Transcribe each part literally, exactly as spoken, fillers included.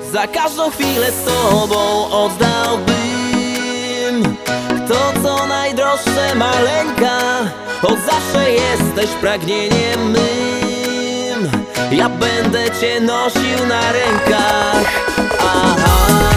Za każdą chwilę z tobą oddałbym to, co najdroższe, maleńka. Od zawsze jesteś pragnieniem mym. Ja będę cię nosił na rękach. Aha.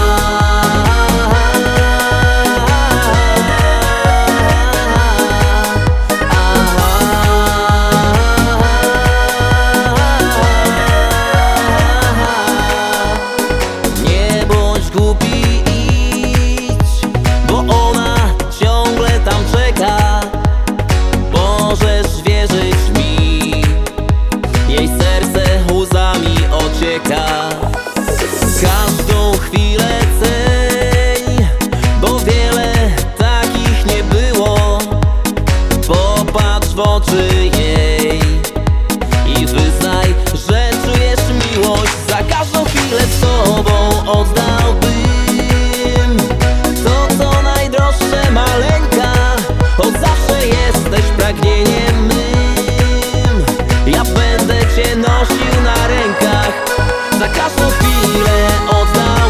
Każdą chwilę ceń, bo wiele takich nie było. Popatrz w oczy jej i wyznaj, że czujesz miłość. Za każdą chwilę z tobą oddałbym to, co najdroższe, maleńka. Od zawsze jesteś pragnieniem mym. Ja będę cię nosił na rękach. Za każdą chwilę oddam.